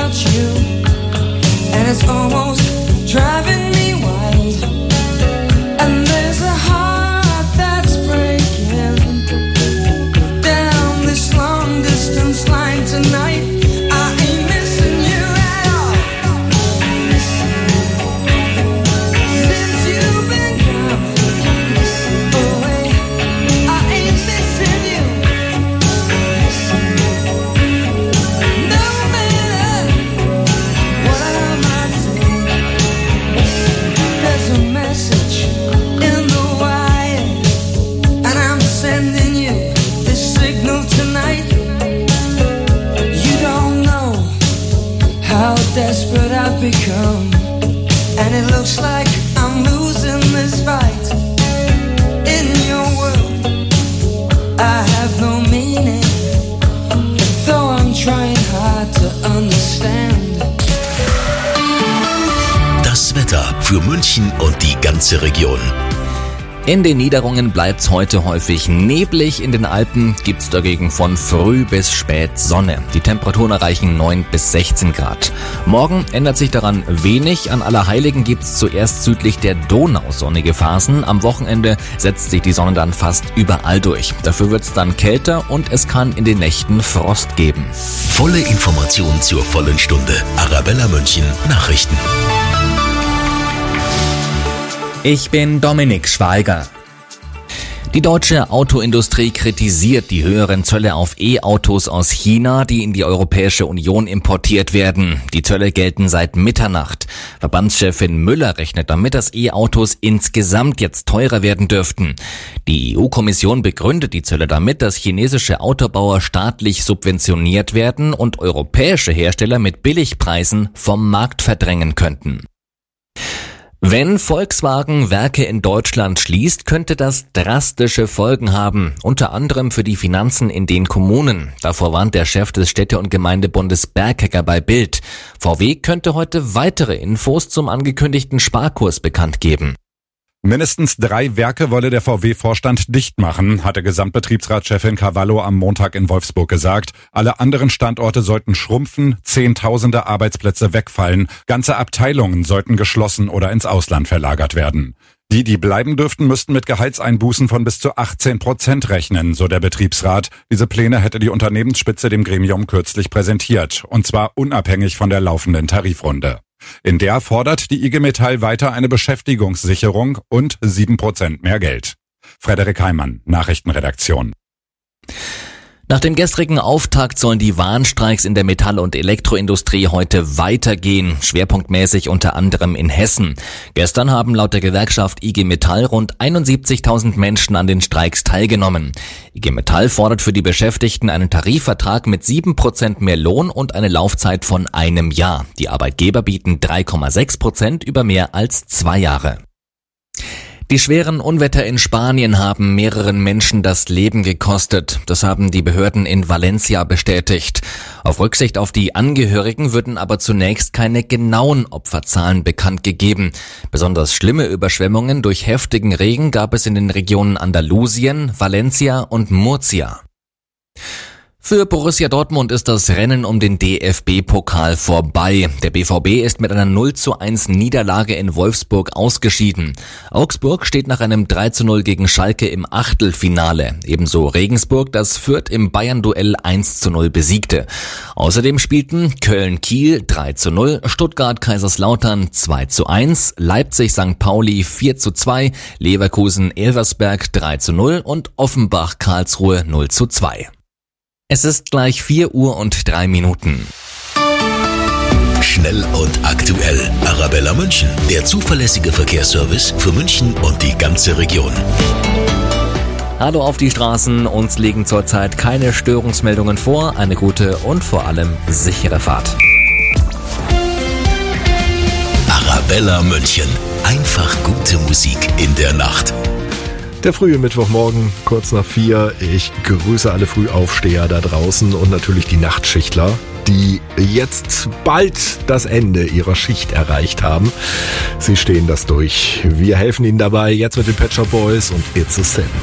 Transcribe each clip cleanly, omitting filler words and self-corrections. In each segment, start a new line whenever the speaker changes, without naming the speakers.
without you, and it's almost driving me wild. And there's a heart that's breaking down this long distance line tonight. I ain't missing you at all. Since you've been gone away, I ain't missing you. No matter what I might say, there's a message in the wire, and I'm sending you this signal tonight. You don't know how desperate I've become, and it looks like I'm losing this fight. In your world, I have no meaning, though I'm trying hard to understand.
Das Wetter für München und die ganze Region.
In den Niederungen bleibt's heute häufig neblig, in den Alpen gibt's dagegen von früh bis spät Sonne. Die Temperaturen erreichen 9 bis 16 Grad. Morgen ändert sich daran wenig, an Allerheiligen gibt's zuerst südlich der Donau sonnige Phasen. Am Wochenende setzt sich die Sonne dann fast überall durch. Dafür wird's dann kälter und es kann in den Nächten Frost geben.
Volle Information zur vollen Stunde. Arabella München Nachrichten.
Ich bin Dominik Schweiger. Die deutsche Autoindustrie kritisiert die höheren Zölle auf E-Autos aus China, die in die Europäische Union importiert werden. Die Zölle gelten seit Mitternacht. Verbandschefin Müller rechnet damit, dass E-Autos insgesamt jetzt teurer werden dürften. Die EU-Kommission begründet die Zölle damit, dass chinesische Autobauer staatlich subventioniert werden und europäische Hersteller mit Billigpreisen vom Markt verdrängen könnten. Wenn Volkswagen Werke in Deutschland schließt, könnte das drastische Folgen haben, unter anderem für die Finanzen in den Kommunen. Davor warnt der Chef des Städte- und Gemeindebundes Berghecker bei Bild. VW könnte heute weitere Infos zum angekündigten Sparkurs bekannt geben.
Mindestens 3 Werke wolle der VW-Vorstand dicht machen, hatte Gesamtbetriebsratschefin Cavallo am Montag in Wolfsburg gesagt. Alle anderen Standorte sollten schrumpfen, Zehntausende Arbeitsplätze wegfallen, ganze Abteilungen sollten geschlossen oder ins Ausland verlagert werden. Die bleiben dürften, müssten mit Gehaltseinbußen von bis zu 18% rechnen, so der Betriebsrat. Diese Pläne hätte die Unternehmensspitze dem Gremium kürzlich präsentiert, und zwar unabhängig von der laufenden Tarifrunde. In der fordert die IG Metall weiter eine Beschäftigungssicherung und 7% mehr Geld. Frederik Heimann, Nachrichtenredaktion.
Nach dem gestrigen Auftakt sollen die Warnstreiks in der Metall- und Elektroindustrie heute weitergehen, schwerpunktmäßig unter anderem in Hessen. Gestern haben laut der Gewerkschaft IG Metall rund 71.000 Menschen an den Streiks teilgenommen. IG Metall fordert für die Beschäftigten einen Tarifvertrag mit 7% mehr Lohn und eine Laufzeit von einem Jahr. Die Arbeitgeber bieten 3,6% über mehr als 2 Jahre. Die schweren Unwetter in Spanien haben mehreren Menschen das Leben gekostet. Das haben die Behörden in Valencia bestätigt. Auf Rücksicht auf die Angehörigen würden aber zunächst keine genauen Opferzahlen bekannt gegeben. Besonders schlimme Überschwemmungen durch heftigen Regen gab es in den Regionen Andalusien, Valencia und Murcia. Für Borussia Dortmund ist das Rennen um den DFB-Pokal vorbei. Der BVB ist mit einer 0:1 Niederlage in Wolfsburg ausgeschieden. Augsburg steht nach einem 3:0 gegen Schalke im Achtelfinale. Ebenso Regensburg, das Fürth im Bayern-Duell 1:0 besiegte. Außerdem spielten Köln-Kiel 3:0, Stuttgart-Kaiserslautern 2:1, Leipzig-St. Pauli 4:2, Leverkusen-Elversberg 3:0 und Offenbach-Karlsruhe 0:2. Es ist gleich 4:03.
Schnell und aktuell. Arabella München, der zuverlässige Verkehrsservice für München und die ganze Region.
Hallo auf die Straßen, uns liegen zurzeit keine Störungsmeldungen vor. Eine gute und vor allem sichere Fahrt.
Arabella München, einfach gute Musik in der Nacht.
Der frühe Mittwochmorgen, kurz nach 4. Ich grüße alle Frühaufsteher da draußen und natürlich die Nachtschichtler, die jetzt bald das Ende ihrer Schicht erreicht haben. Sie stehen das durch. Wir helfen ihnen dabei jetzt mit den Pet Shop Boys und It's a Sin.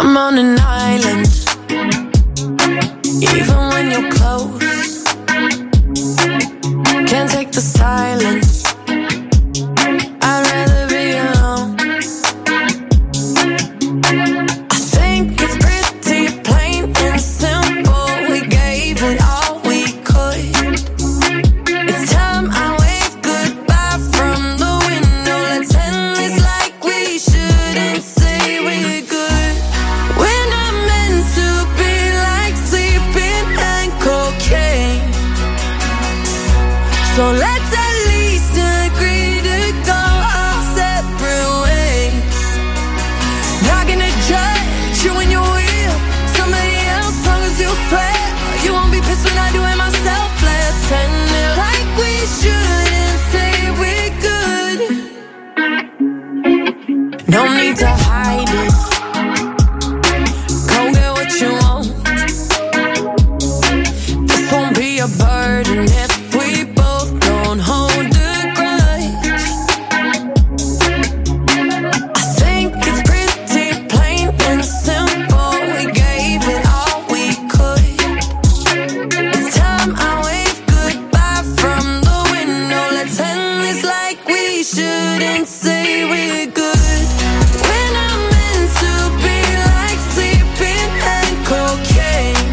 I'm on an island, even when you're close. Can't take the silence, I'd rather be alone. I think it's pretty plain and simple, we gave it all we could. It's time I wave goodbye from the window. Let's end this like we shouldn't say we're good. We're not meant to be like sleeping and cocaine, so let's at least agree to go our separate ways. Not gonna judge you when you're with somebody else, long as you swear you won't be pissed when I do it myself. Let's end it like we shouldn't say we're good. No need to hide it, go get what you want. This won't be a burden if we both don't hold a grudge. I think it's pretty plain and simple, we gave it all we could. It's time I wave goodbye from the window. Let's end this like we shouldn't say we're good. We're not meant to be like sleeping and cocaine,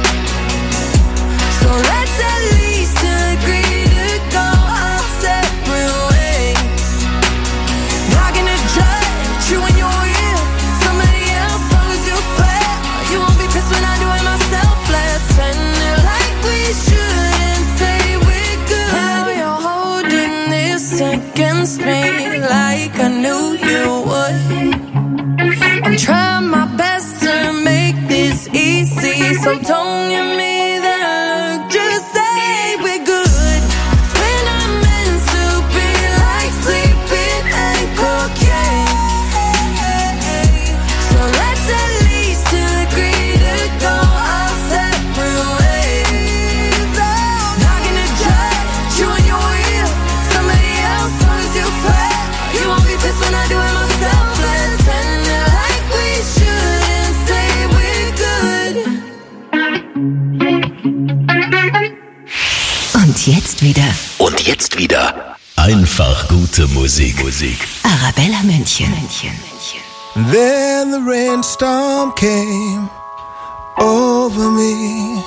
so let's at least agree to go our separate ways. Not gonna judge you when you're with somebody else, long as you swear you won't be pissed when I do it myself. Let's end it like we shouldn't say we're good. Now you're holding this against me like I knew you would. I'm trying my best to make this easy, so don't give me that look, just say we're good. We're not meant to be like sleeping and cocaine, so let's at least agree to go our separate ways. Not gonna judge you when you're with somebody else, long as you swear you won't be pissed when I do it myself. Let's end it like we shouldn't say we're good.
Und jetzt wieder. Einfach gute Musik.
Arabella München.
Then the rainstorm came over me,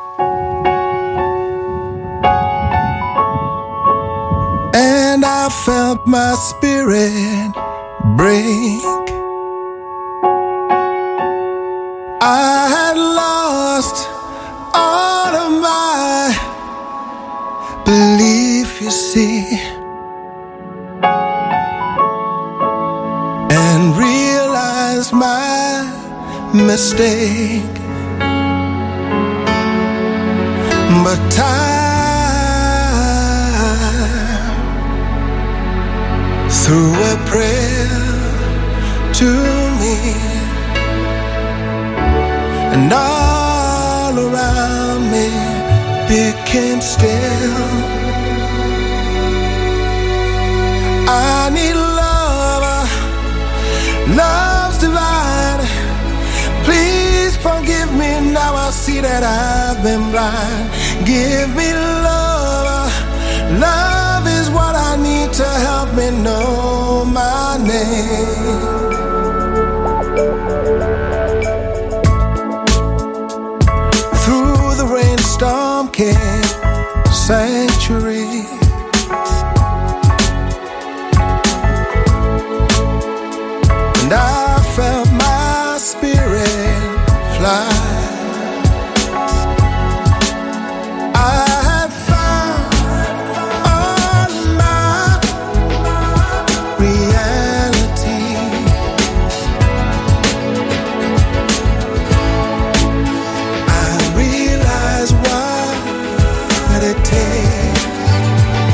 and I felt my spirit break. I had lost all of my belief, you see, and realized my mistake. But time threw a prayer to me, and all around me became still. I need love, love's divine. Please forgive me, now I see that I've been blind. Give me love, love is what I need to help me know my name. Through the rainstorm came sanctuary, and I felt my spirit fly. I had found all my reality. I realized what it takes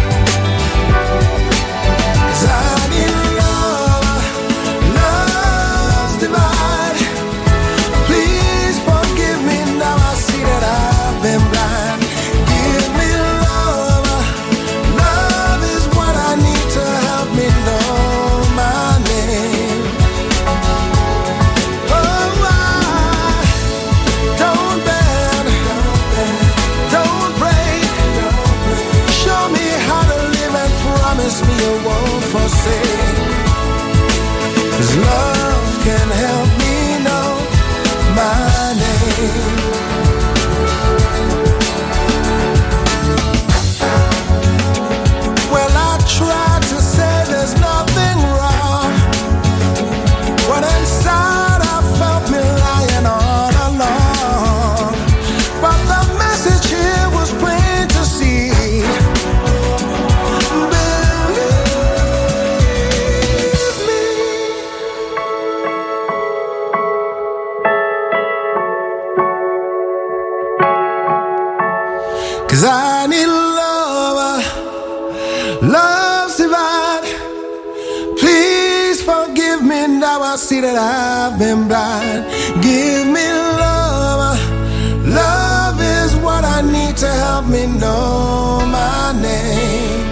'Cause I need love, love's divine. Please forgive me, now I see that I've been blind. Give me love, love is what I need to help me know my name.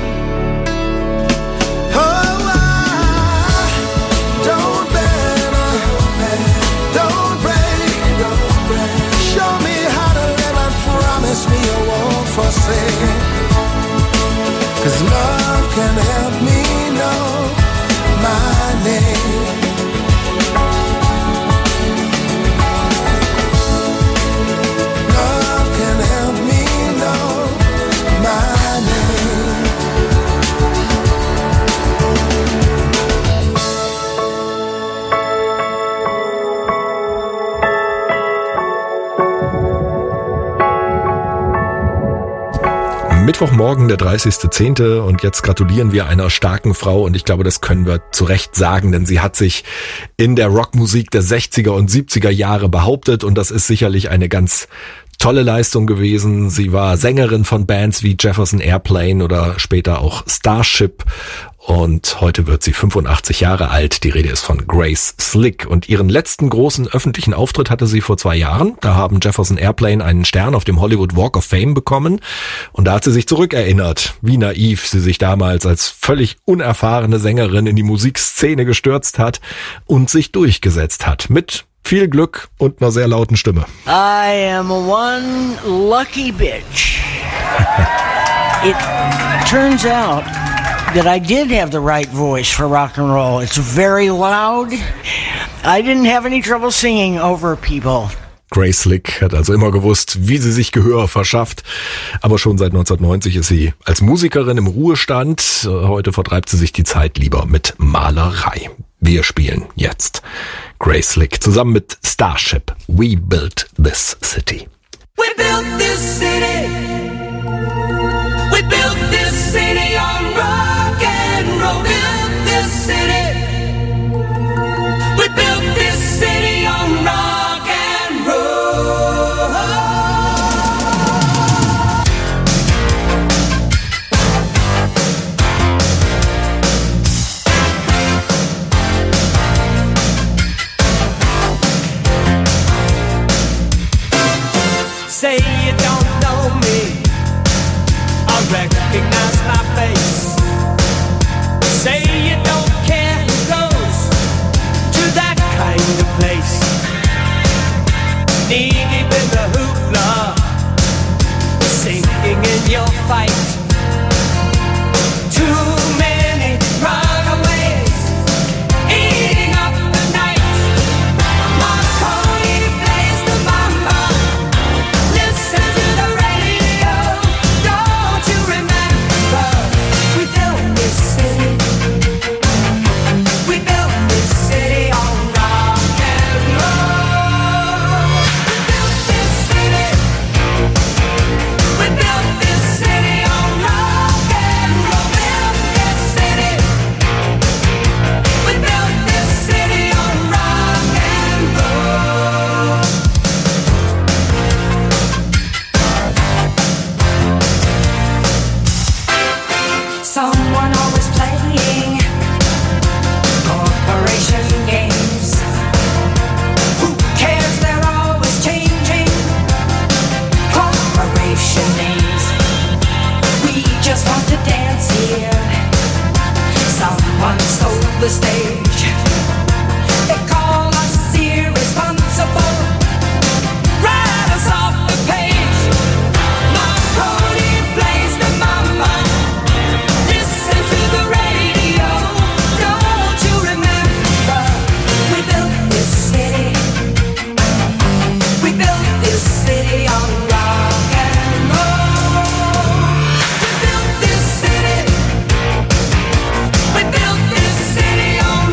Oh, I don't bend, don't break. Show me how to live and promise me you won't forsake. 'Cause love can help me know my name. Love can help me know my name.
Mittwochmorgen, der 30.10. und jetzt gratulieren wir einer starken Frau und ich glaube, das können wir zu Recht sagen, denn sie hat sich in der Rockmusik der 60er und 70er Jahre behauptet und das ist sicherlich eine ganz tolle Leistung gewesen. Sie war Sängerin von Bands wie Jefferson Airplane oder später auch Starship und heute wird sie 85 Jahre alt. Die Rede ist von Grace Slick und ihren letzten großen öffentlichen Auftritt hatte sie vor 2 Jahren. Da haben Jefferson Airplane einen Stern auf dem Hollywood Walk of Fame bekommen und da hat sie sich zurückerinnert, wie naiv sie sich damals als völlig unerfahrene Sängerin in die Musikszene gestürzt hat und sich durchgesetzt hat mit viel Glück und einer sehr lauten Stimme.
I am one lucky bitch. It turns out that I did have the right voice for rock and roll. It's very loud. I didn't have any trouble singing over people.
Grace Slick hat also immer gewusst, wie sie sich Gehör verschafft. Aber schon seit 1990 ist sie als Musikerin im Ruhestand. Heute vertreibt sie sich die Zeit lieber mit Malerei. Wir spielen jetzt Grace Slick zusammen mit Starship. We built this city.
We built this city. We built this city on rock and roll. Built this city. We built this city on rock and roll. Say you don't know me, I recognize my face. Say you don't care who goes to that kind of place. Knee deep in the hoopla, sinking in your fight. Too many runaways, eating up the night. Marconi plays the mama. Listen to the radio, don't you remember? We built this city. We built this city on rock and roll. We built this city. We built this city on rock and roll. Built this city. We built this city on rock and roll. Someone always playing corporation games. Who cares? They're always changing corporation names. We just want to dance here. Someone stole the stage. They call us irresponsible. Write us off the page. Marconi plays the mama. Listen to the radio, don't you remember? We built this city. We built this city on rock and roll. We built this city. We built this city on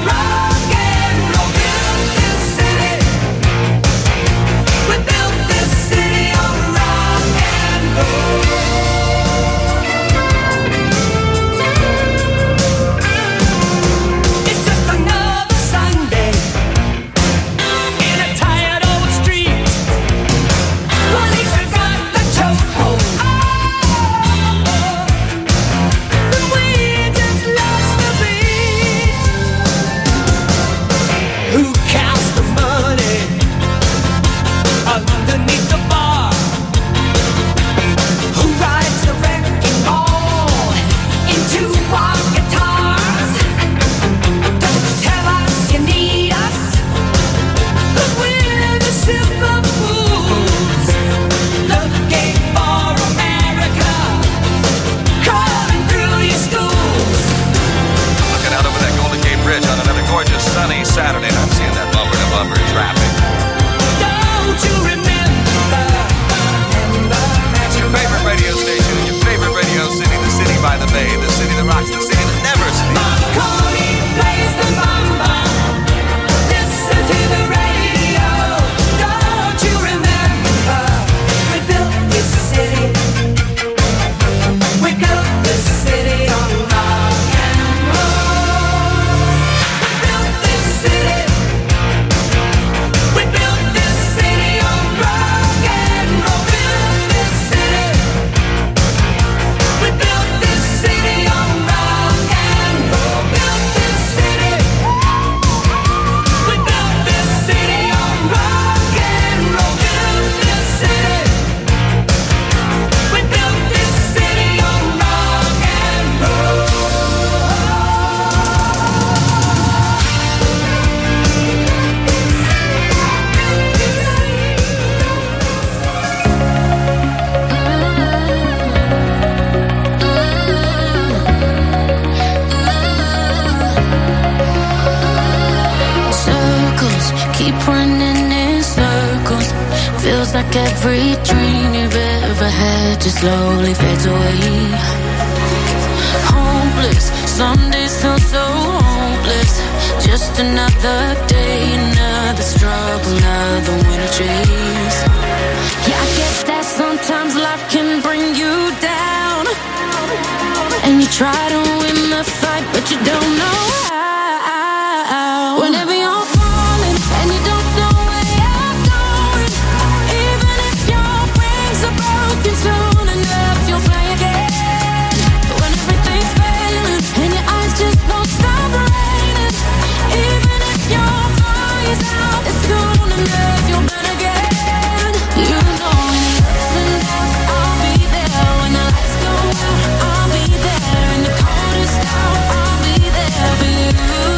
like every dream you've ever had just slowly fades away. Hopeless, some days feel so hopeless. Just another day, another struggle, another winter chase. Yeah, I get that sometimes life can bring you down, and you try to win the fight, but you don't know how. Whenever you're falling and you don't know where you're going, even if your wings are broken, soon enough you'll fly again. When everything's failing and your eyes just won't stop raining, even if your fire's out, it's soon enough you'll burn again. You know when the ups and downs, I'll be there. When the lights go out, I'll be there. In the coldest hour, I'll be there for you.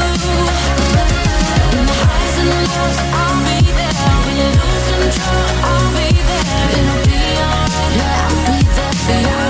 In the highs and lows, I'll be there. When you lose control, I'll be there. It'll be alright, yeah, I'll be there for you.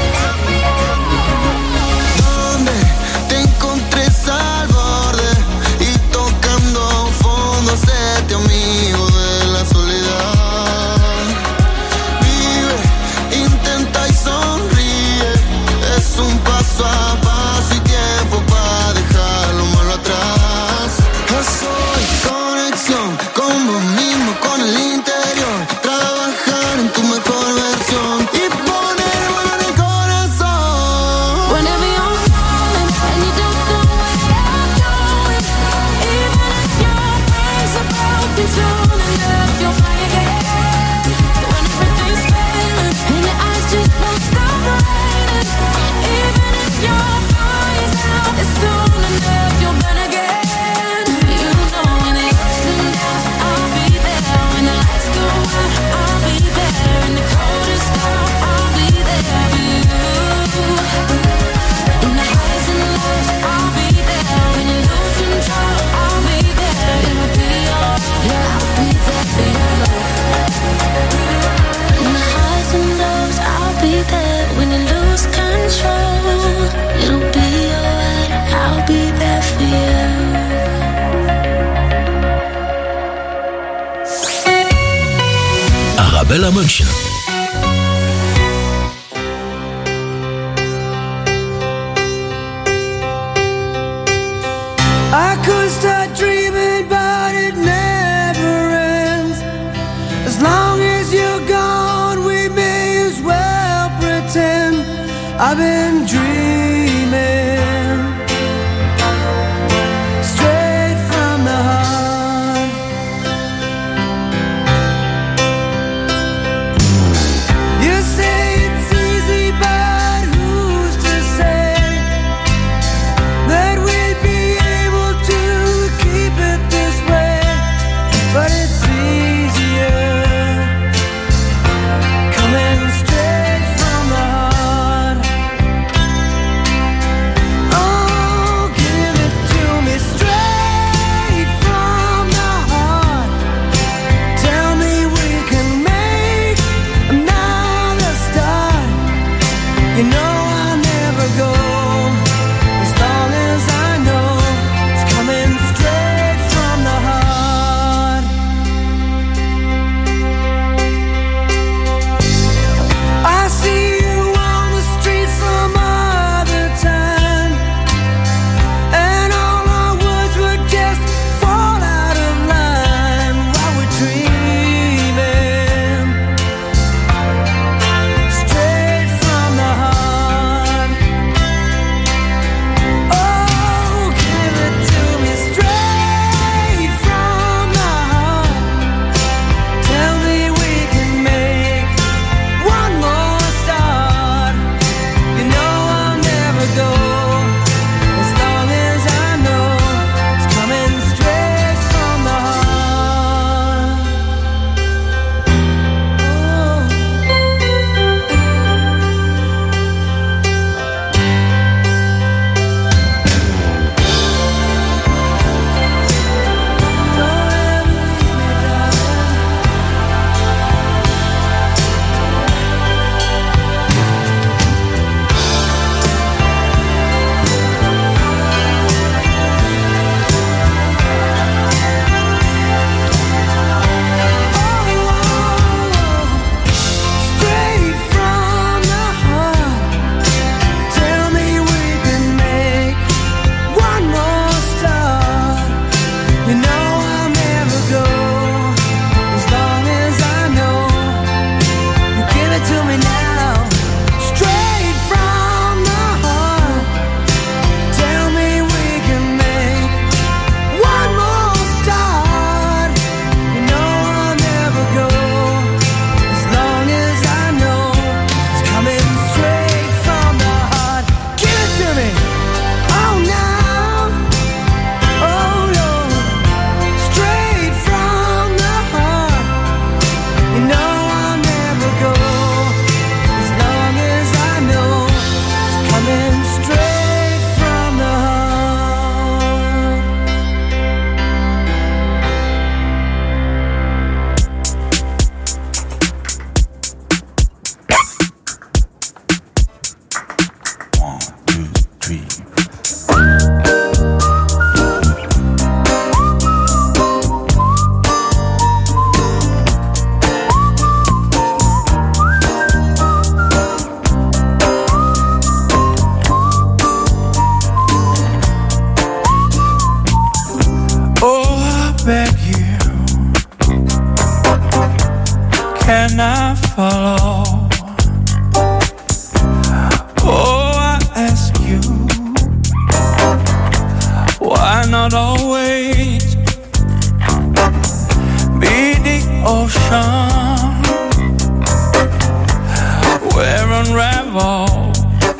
Donde te encontré al borde y tocando fondo, séte amigo de la soledad. Vive, intenta y sonríe, es un paso a paso y tiempo para dejar lo malo atrás. Soy conexión con vos mismo, con el interior, trabajar en tu mejor versión y poner valor en el corazón.
Whenever you're falling and you don't know where you're going, even if your wings are broken, soon enough you'll fly again. When everything's failing and your eyes just won't stop raining, even if your fire's out, it's soon enough you'll burn again. You know when the ups and downs, I'll be there. When the lights go out, I'll be there. In the coldest hour, I'll be there for you. In the highs and lows, I'll be there. When you lose control, I'll be there. It'll be alright, yeah, I'll be there for you. In the highs and lows, I'll be there. When you lose control, it'll be alright, I'll be there for you.
Arabella München.
I could start dreaming, but it never ends. As long as you're gone, we may as well pretend I've been dreaming. Straight from the heart. You say it's easy, but who's to say that we'd be able to keep it this way? But it's easier coming straight from the heart. of all.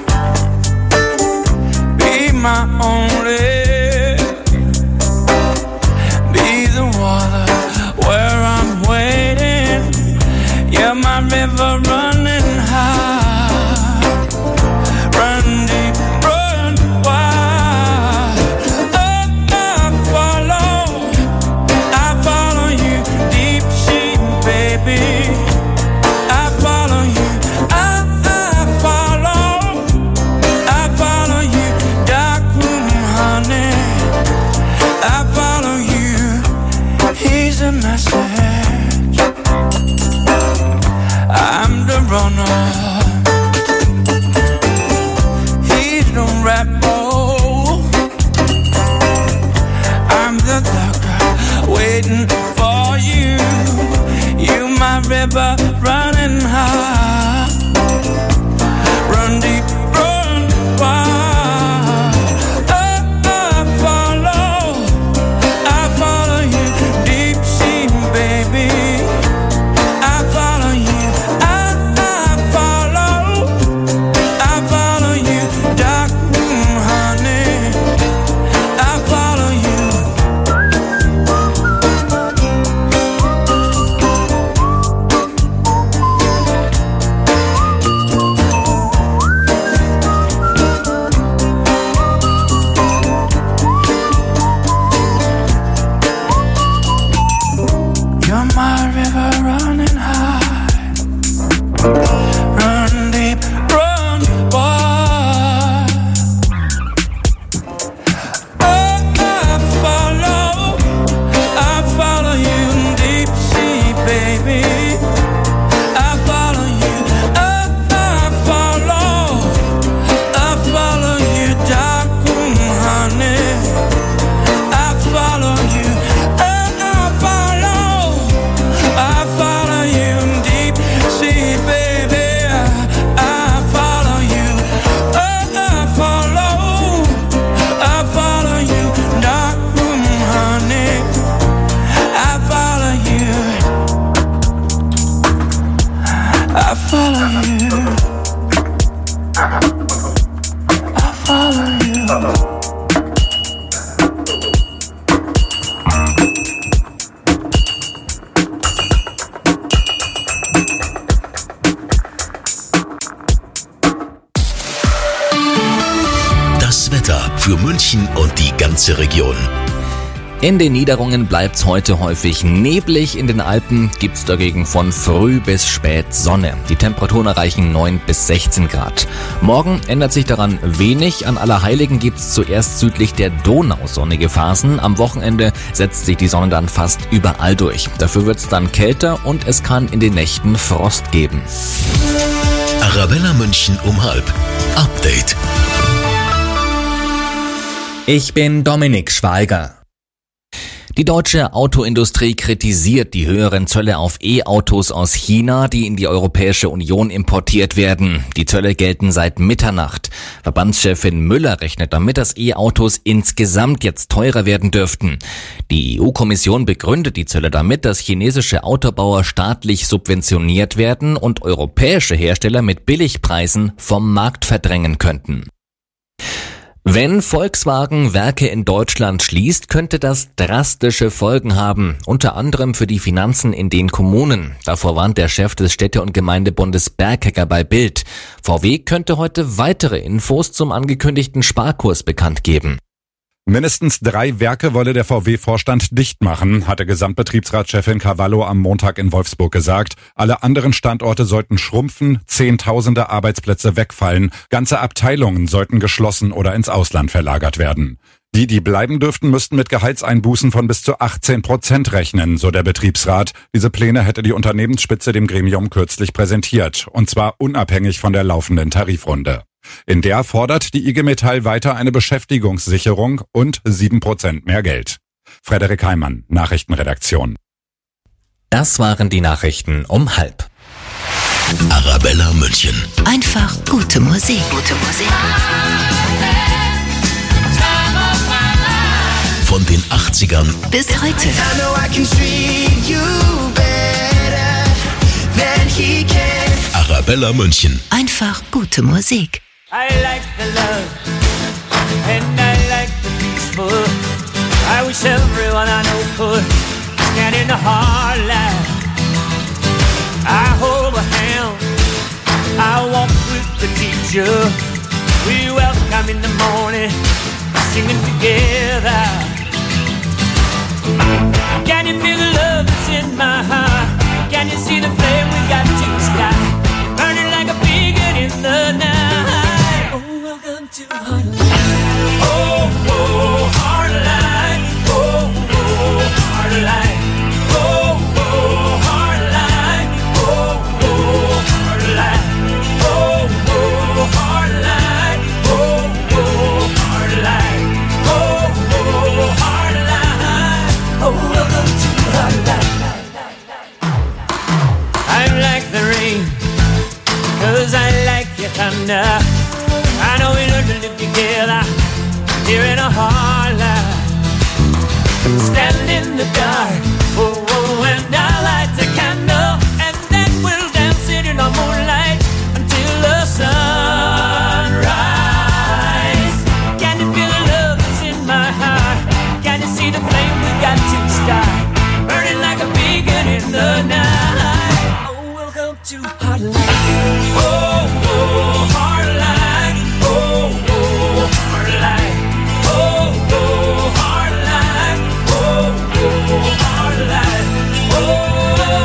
Be my only, be the water where I'm waiting. You're my river running high, run deep, run wide. I follow you, deep sea, baby. I follow you, I follow you, dark room, honey. I follow you, here's a message. I'm the runner, he's the rebel. I'm the doctor waiting for you. You my river running high, run deep, run wide. I follow you, deep sea, baby. I follow you, I follow you, dark room, honey. I follow you. You're my river running high, run deep, run wide. I follow you, deep sea, baby. I follow you, I follow you, dark room, honey. I follow you, I follow you, deep sea, baby. I follow you, I follow you, dark room, honey. I follow you, I follow you, I follow you.
Das Wetter für München und die ganze Region.
In den Niederungen bleibt's heute häufig neblig. In den Alpen gibt's dagegen von früh bis spät Sonne. Die Temperaturen erreichen 9 bis 16 Grad. Morgen ändert sich daran wenig. An Allerheiligen gibt's zuerst südlich der Donau sonnige Phasen. Am Wochenende setzt sich die Sonne dann fast überall durch. Dafür wird's dann kälter und es kann in den Nächten Frost geben.
Arabella München um 12:30. Update.
Ich bin Dominik Schweiger. Die deutsche Autoindustrie kritisiert die höheren Zölle auf E-Autos aus China, die in die Europäische Union importiert werden. Die Zölle gelten seit Mitternacht. Verbandschefin Müller rechnet damit, dass E-Autos insgesamt jetzt teurer werden dürften. Die EU-Kommission begründet die Zölle damit, dass chinesische Autobauer staatlich subventioniert werden und europäische Hersteller mit Billigpreisen vom Markt verdrängen könnten. Wenn Volkswagen Werke in Deutschland schließt, könnte das drastische Folgen haben, unter anderem für die Finanzen in den Kommunen. Davor warnt der Chef des Städte- und Gemeindebundes Berghecker bei Bild. VW könnte heute weitere Infos zum angekündigten Sparkurs bekannt geben.
Mindestens 3 Werke wolle der VW-Vorstand dicht machen, hatte Gesamtbetriebsratschefin Cavallo am Montag in Wolfsburg gesagt. Alle anderen Standorte sollten schrumpfen, Zehntausende Arbeitsplätze wegfallen, ganze Abteilungen sollten geschlossen oder ins Ausland verlagert werden. Die bleiben dürften, müssten mit Gehaltseinbußen von bis zu 18% rechnen, so der Betriebsrat. Diese Pläne hätte die Unternehmensspitze dem Gremium kürzlich präsentiert, und zwar unabhängig von der laufenden Tarifrunde. In der fordert die IG Metall weiter eine Beschäftigungssicherung und 7% mehr Geld. Frederik Heimann, Nachrichtenredaktion.
Das waren die Nachrichten um 12:30.
Arabella München.
Einfach gute Musik. Gute Musik.
Von den 80ern
Bis heute.
Arabella Arabella München.
Einfach gute Musik.
I like the love and I like the peaceful. I wish everyone I know could stand in the hard light. I hold a hand, I walk with the teacher. We welcome in the morning, singing together. Can you feel the love that's in my heart? Can you see the flame we got to the sky? Burning like a beacon in the night. Oh, welcome to Heartline. Oh, oh, Heartline. Oh, oh, Heartline. Oh, oh, Heartline. Oh, oh, Heartline. Oh, oh, Heartline. Oh, oh, Heartline. Oh, oh, Heartline. Oh, welcome to Heartline. I'm like the rain, 'cause I like your thunder. I know we learned to live together here in a hard life. Stand in the dark, oh, oh, and I'll light a candle, and then we'll dance it in the moonlight until the sunrise. Can you feel the love that's in my heart? Can you see the flame we got to start? Burning like a beacon in the night. Oh, welcome to Heartline. Oh, oh, Heartline. Oh, oh, Heartline. Oh, oh, Heartline. Oh, oh, Heartline. Oh,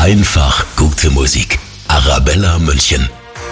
Einfach gute Musik. Arabella München.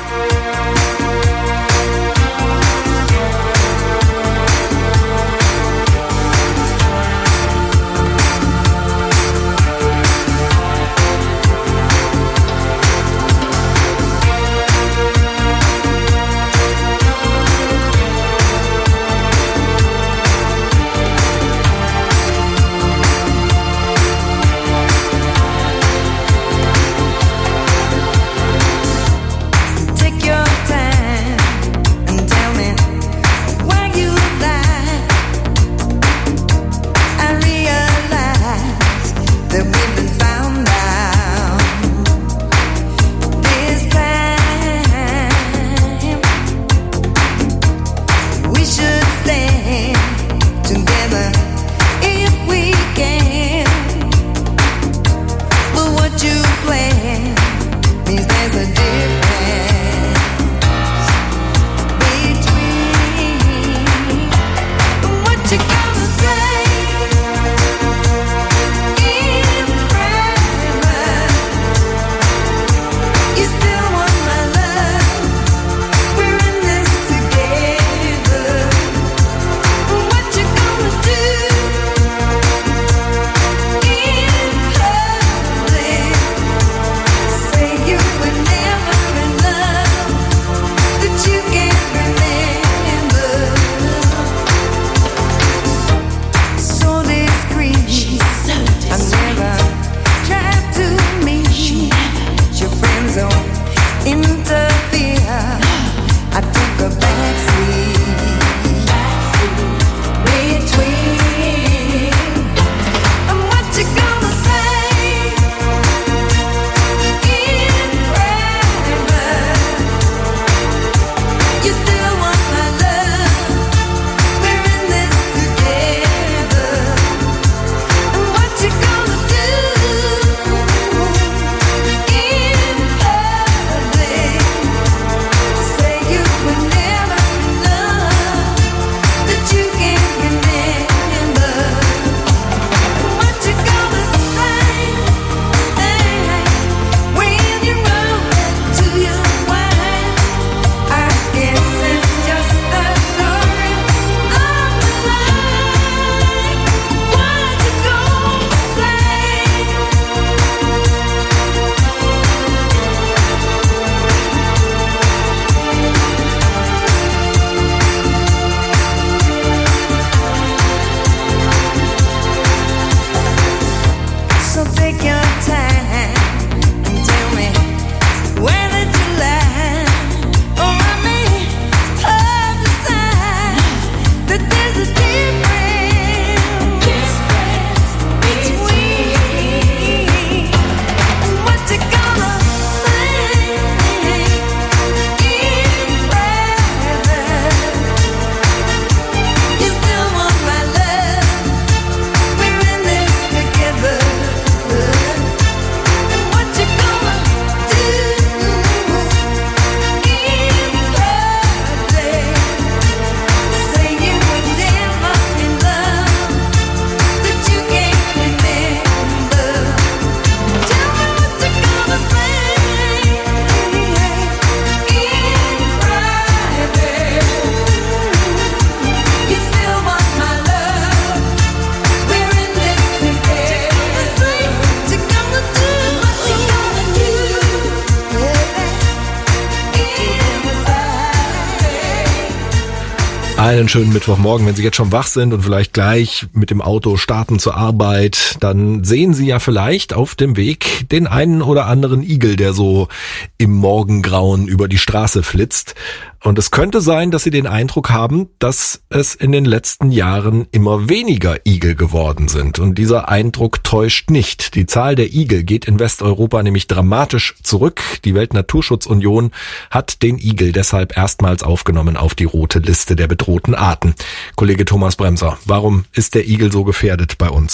Einen schönen Mittwochmorgen. Wenn Sie jetzt schon wach sind und vielleicht gleich mit dem Auto starten zur Arbeit, dann sehen Sie ja vielleicht auf dem Weg den einen oder anderen Igel, der so im Morgengrauen über die Straße flitzt. Und es könnte sein, dass Sie den Eindruck haben, dass es in den letzten Jahren immer weniger Igel geworden sind. Und dieser Eindruck täuscht nicht. Die Zahl der Igel geht in Westeuropa nämlich dramatisch zurück. Die Weltnaturschutzunion hat den Igel deshalb erstmals aufgenommen auf die rote Liste der bedrohten Arten. Kollege Thomas Bremser, warum ist der Igel so gefährdet bei uns?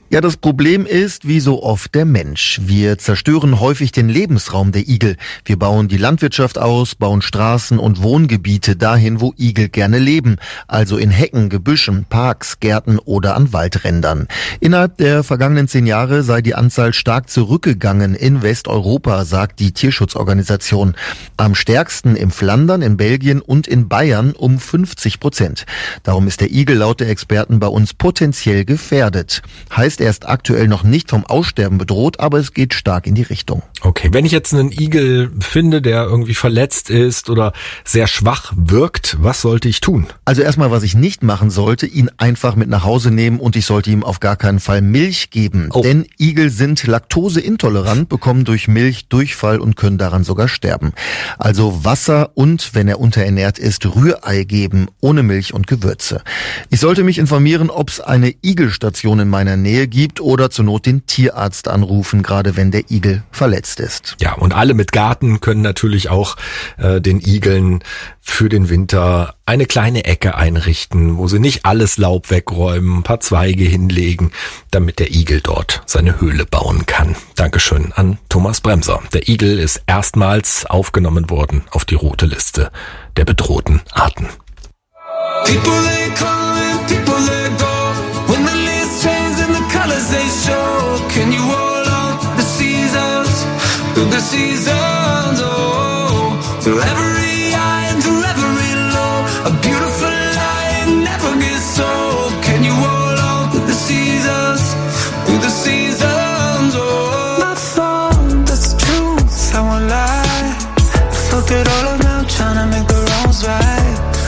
Ja, das Problem ist, wie so oft, der Mensch. Wir zerstören häufig den Lebensraum der Igel. Wir bauen die Landwirtschaft aus, bauen Straßen und Wohngebiete dahin, wo Igel gerne leben. Also in Hecken, Gebüschen, Parks, Gärten oder an Waldrändern. Innerhalb der vergangenen 10 Jahre sei die Anzahl stark zurückgegangen in Westeuropa, sagt die Tierschutzorganisation. Am stärksten in Flandern, in Belgien und in Bayern um 50%. Darum ist der Igel laut der Experten bei uns potenziell gefährdet. Heißt, er ist aktuell noch nicht vom Aussterben bedroht, aber es geht stark in die Richtung.
Okay, wenn ich jetzt einen Igel finde, der irgendwie verletzt ist oder sehr schwach wirkt, was sollte ich tun?
Also erstmal, was ich nicht machen sollte, ihn einfach mit nach Hause nehmen und ich sollte ihm auf gar keinen Fall Milch geben. Oh. Denn Igel sind laktoseintolerant, bekommen durch Milch Durchfall und können daran sogar sterben. Also Wasser und, wenn er unterernährt ist, Rührei geben, ohne Milch und Gewürze. Ich sollte mich informieren, ob es eine Igelstation in meiner Nähe gibt oder zur Not den Tierarzt anrufen, gerade wenn der Igel verletzt ist.
Ja, und alle mit Garten können natürlich auch den Igeln für den Winter eine kleine Ecke einrichten, wo sie nicht alles Laub wegräumen, ein paar Zweige hinlegen, damit der Igel dort seine Höhle bauen kann. Dankeschön an Thomas Bremser. Der Igel ist erstmals aufgenommen worden auf die rote Liste der bedrohten Arten.
People they come and people they go. When the leaves change and the colors they show. Can you hold on to the seasons? Through the seasons, oh. Through every high and through every low. A beautiful light never gets old. Can you hold on to the seasons? Through the seasons, oh. My thought, that's the truth, I won't lie. I fuck it all around trying to make the wrongs right.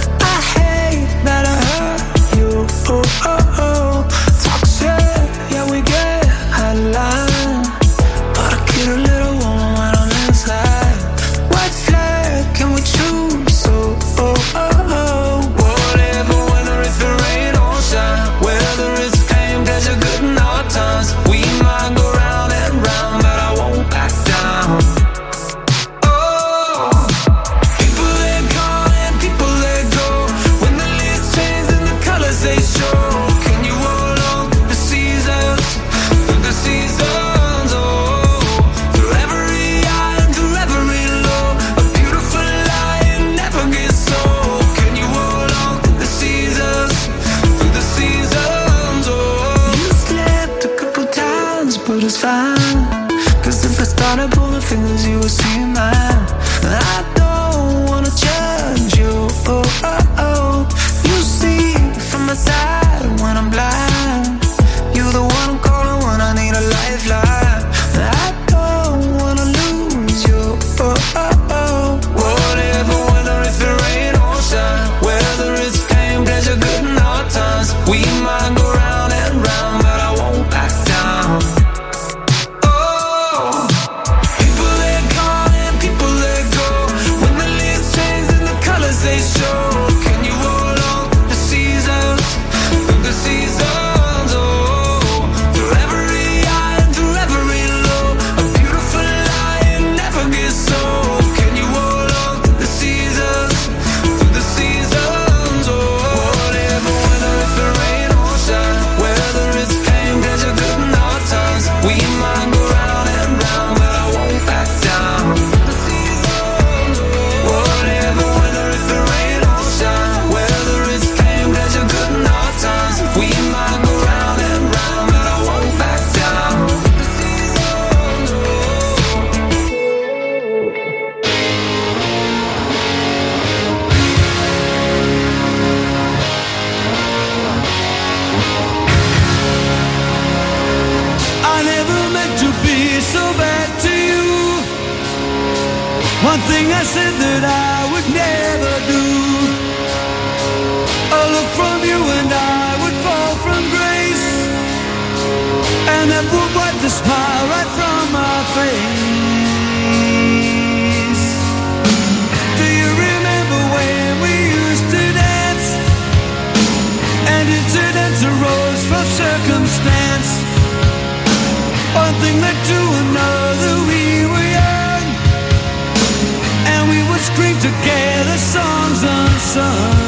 That I hurt you, oh, oh, oh. Talk shit, yeah, we get out of line. But I get a little woman when I'm inside. White flag, can we choose? Oh, oh, oh, oh. Whatever, whether it's the rain or shine. Whether it's pain, pleasure, good and hard times. We might go round and round, but I won't back down. Oh, people they come and people they go. They show. Can you hold on to the seasons? Through the seasons, oh. Through every high and through every low. A beautiful light never gets old. Can you hold on to the seasons? Through the seasons, oh. You slipped a couple times, but it's fine. Cause if I started pulling fingers, you would see mine. I don't wanna judge you, oh, oh, oh. You see from my side when I'm blind. You're the one I'm calling when I need a lifeline. I don't wanna lose you, oh, oh, oh. Whatever, whether it's the rain or shine. Whether it's pain, pleasure, good and hard times. We might go round and round, but I won't back down. Oh, people they come and people they go. When the leaves change and the colors they show. Can you hold on to the seasons? Through the seasons, oh. Through every high and through every low. A beautiful light never gets old. Can you hold on to the seasons? Through the seasons, oh. Whatever, whether it's the rain or shine. Whether it's pain, pleasure, good and hard times. We might go round and round, but I won't back down. The seasons, oh. Whatever, whether it's the rain or shine. Whether it's pain, pleasure, good and hard times. We might go round and round, but I won't back down. The seasons, oh. I never meant to be so bad to you. One thing I said that I would never do. A look from you and I would fall from grace, and that would wipe the smile right from my face. Do you remember when we used to dance? And incidents arose from circumstance. One thing led to another, we were young, and we would scream together songs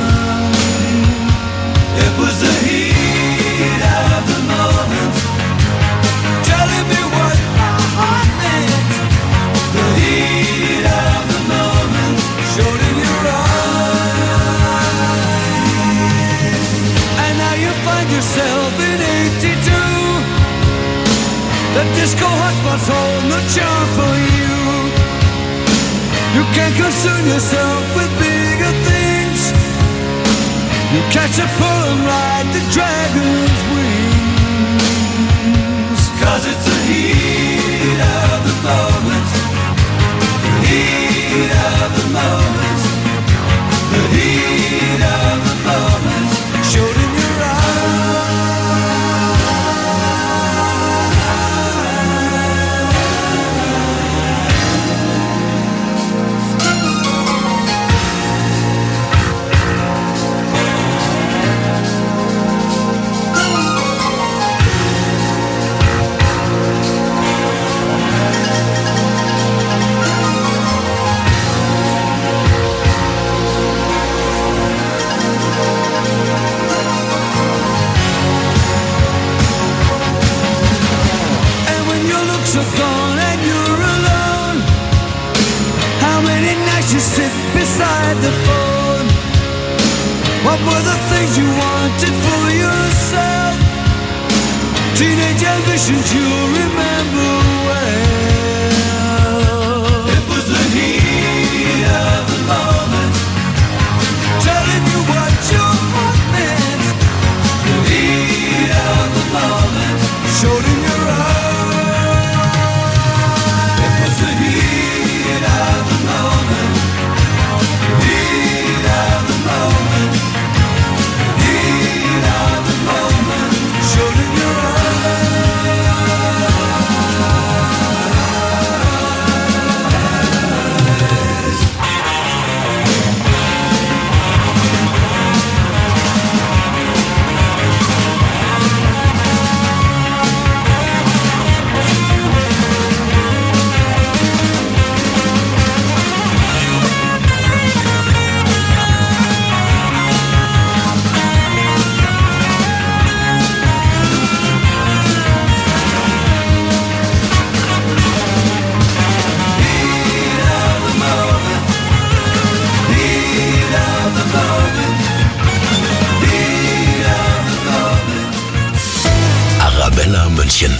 unsung. It was the heat of the moment, lost hold, no charm for you. You can't concern yourself with bigger things. You catch a pull and ride the dragon's wings. 'Cause it's the heat of the moment. The heat of the moment. The heat of the moment. Showed in your beside the phone. What were the things you wanted for yourself? Teenage ambitions you remember well. It was the heat of the moment, telling you what your heart meant. The heat of the moment showed in your eyes. It was the heat of the moment. Heat of the moment, heat of the moment, showed in your
Arabella München.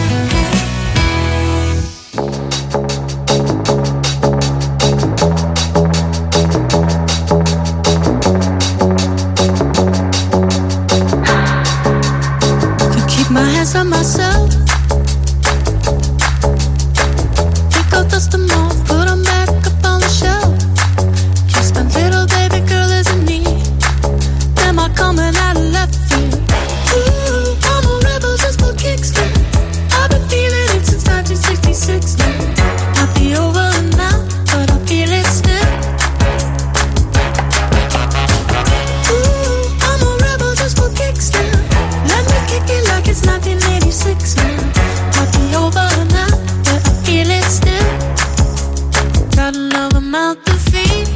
Can keep my hands on myself. Pick out dust them off, put them back up on the shelf. Just a little baby girl isn't me. Am I coming out of left field? Ooh, I'm a rebel just for kicks now. I've been feeling it since 1966 now. Might be over now, but I feel it still. Ooh, I'm a rebel just for kicks now. Let me kick it like it's 1986 now. Might be over now, but I feel it still. Got another mouth to feed.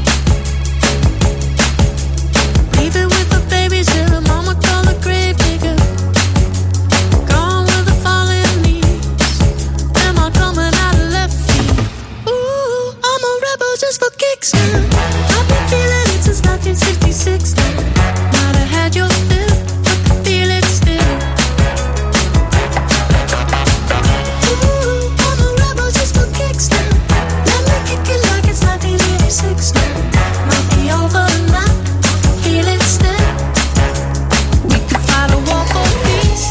Leave it with the babysitter, mama call a grave digger. Gone with the falling leaves. Am I coming out of left field? Ooh, I'm a rebel just for kicks now. I've been feeling it since 1966 now. Might have had your fill, but I feel it still. Ooh, I'm a rebel just for kicks now. Let me kick it like it's 1986 now. Might be over now, I feel it still. We could fight a war for peace.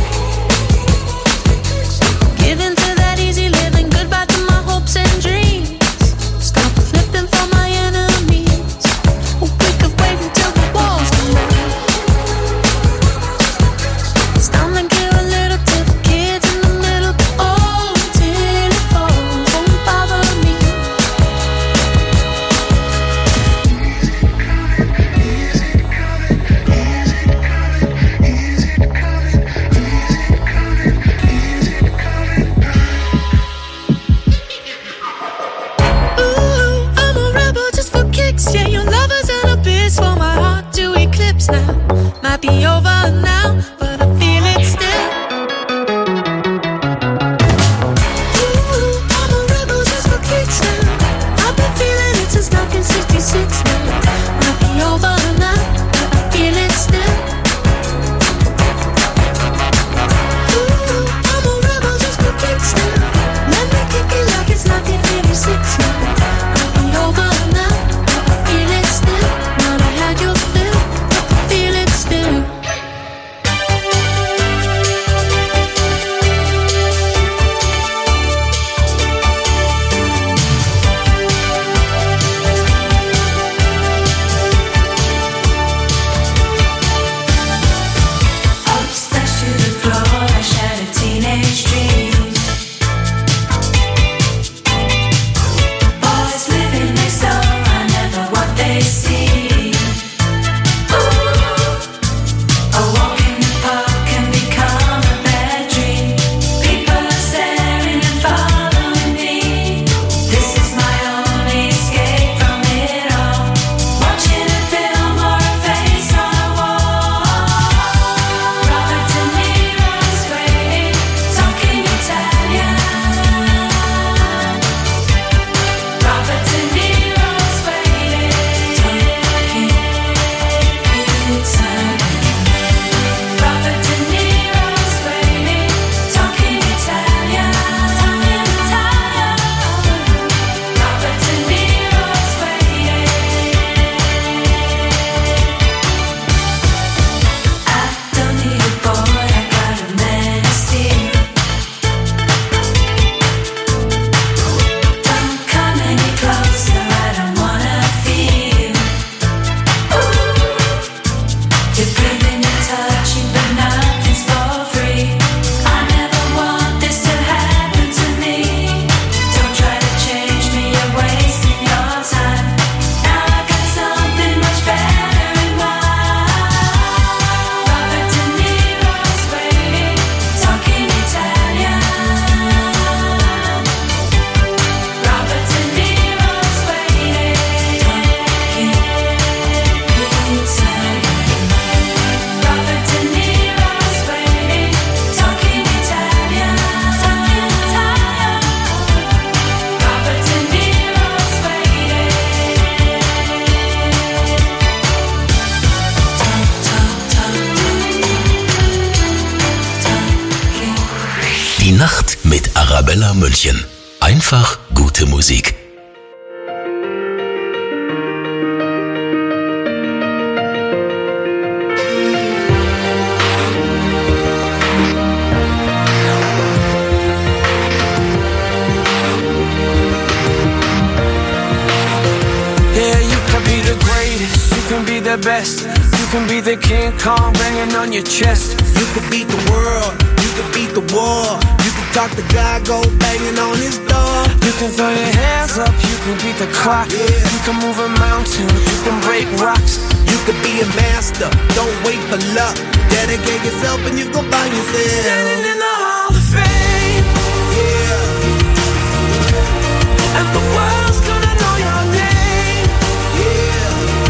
Give in to that easy living, goodbye to my hopes and dreams. Stop flipping for my enemies. We could wait until the walls come down. It's time to give a little to the kids in the middle. Oh, till it falls, won't bother me. Ooh, I'm a rebel just for kicks. Yeah, your lover's an abyss for my heart to eclipse now. Might be over now, but I feel it still. Ooh, I'm a rebel just for kicks now. I've been feeling it since 1966 now. Might be over now, but I feel it still. Ooh, I'm a rebel just for kicks now. Let
Arabella München. Einfach gute Musik.
The best. You can be the King Kong banging on your chest.
You could beat the world, you could beat the war. You can talk to God, go banging on his door.
You can throw your hands up, you can beat the clock.
Yeah.
You can move a mountain, you can break rocks.
You could be a master, don't wait for luck. Dedicate yourself and you gon' find yourself
standing in the Hall of Fame.
Yeah.
And the world's gonna know your name.
Yeah.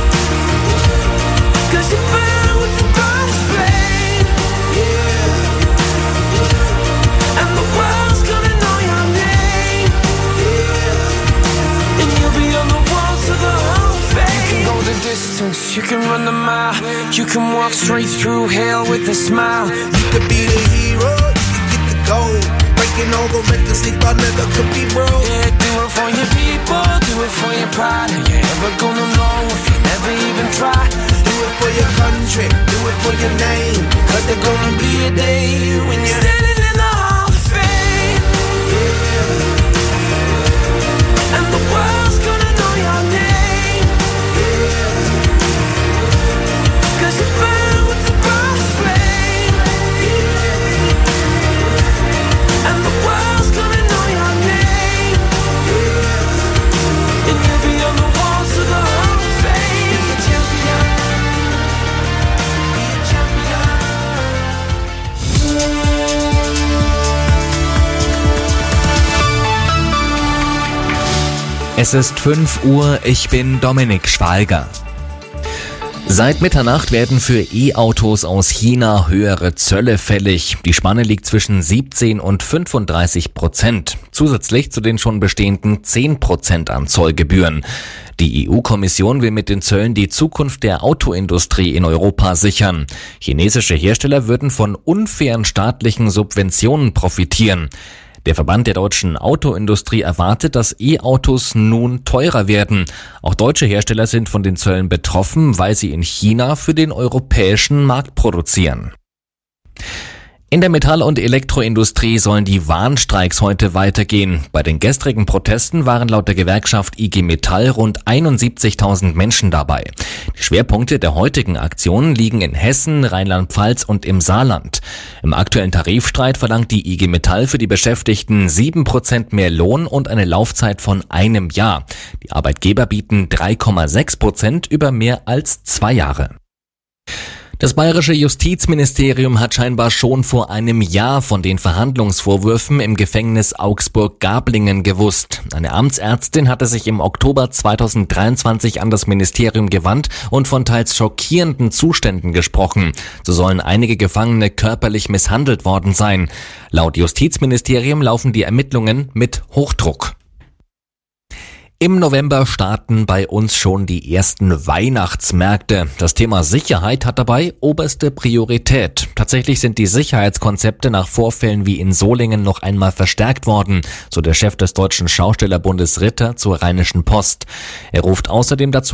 Cause you burn with the brightest flame.
Yeah.
And the world's gonna know your name.
Yeah.
And you'll be on the walls of the Hall of Fame. You can go the distance, you can run the mile. You can walk straight through hell with a smile.
You could be the hero, you could get the gold. Breaking all the records they thought never could be broke.
Yeah, do it for your people, do it for your pride. Are you ever gonna know if you never even try?
Do it for your country, do it for your name.
Cause there's gonna be a day when you're standing in the Hall of Fame.
Yeah.
And the world's gonna know your name.
Yeah.
Cause you burn with the brightest flame.
Yeah.
And the world's gonna know your name.
Yeah.
And you'll be on the walls of the Hall of Fame. Be a champion. Be a champion.
Es ist 5 Uhr, ich bin Dominik Schwalger. Seit Mitternacht werden für E-Autos aus China höhere Zölle fällig. Die Spanne liegt zwischen 17% und 35%. Zusätzlich zu den schon bestehenden 10% an Zollgebühren. Die EU-Kommission will mit den Zöllen die Zukunft der Autoindustrie in Europa sichern. Chinesische Hersteller würden von unfairen staatlichen Subventionen profitieren. Der Verband der deutschen Autoindustrie erwartet, dass E-Autos nun teurer werden. Auch deutsche Hersteller sind von den Zöllen betroffen, weil sie in China für den europäischen Markt produzieren. In der Metall- und Elektroindustrie sollen die Warnstreiks heute weitergehen. Bei den gestrigen Protesten waren laut der Gewerkschaft IG Metall rund 71.000 Menschen dabei. Die Schwerpunkte der heutigen Aktionen liegen in Hessen, Rheinland-Pfalz und im Saarland. Im aktuellen Tarifstreit verlangt die IG Metall für die Beschäftigten 7% mehr Lohn und eine Laufzeit von 1 Jahr. Die Arbeitgeber bieten 3,6% über mehr als 2 Jahre. Das bayerische Justizministerium hat scheinbar schon vor 1 Jahr von den Verhandlungsvorwürfen im Gefängnis Augsburg-Gablingen gewusst. Eine Amtsärztin hatte sich im Oktober 2023 an das Ministerium gewandt und von teils schockierenden Zuständen gesprochen. So sollen einige Gefangene körperlich misshandelt worden sein. Laut Justizministerium laufen die Ermittlungen mit Hochdruck. Im November starten bei uns schon die ersten Weihnachtsmärkte. Das Thema Sicherheit hat dabei oberste Priorität. Tatsächlich sind die Sicherheitskonzepte nach Vorfällen wie in Solingen noch einmal verstärkt worden, so der Chef des Deutschen Schaustellerbundes Ritter zur Rheinischen Post. Er ruft außerdem dazu